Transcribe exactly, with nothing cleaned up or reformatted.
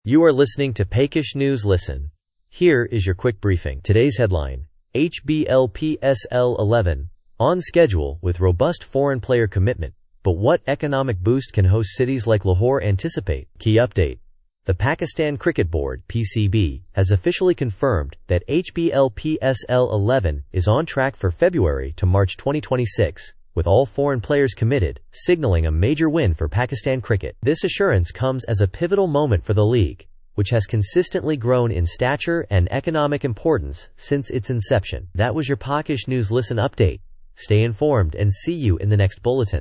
You are listening to Pekis News Listen. Here is your quick briefing. Today's headline: H B L P S L eleven, on schedule with robust foreign player commitment. But what economic boost can host cities like Lahore anticipate? Key update. The Pakistan Cricket Board (P C B) has officially confirmed that H B L P S L eleven is on track for February to March twenty twenty-six. With all foreign players committed, signaling a major win for Pakistan cricket. This assurance comes as a pivotal moment for the league, which has consistently grown in stature and economic importance since its inception. That was your Pekis News Listen update. Stay informed and see you in the next bulletin.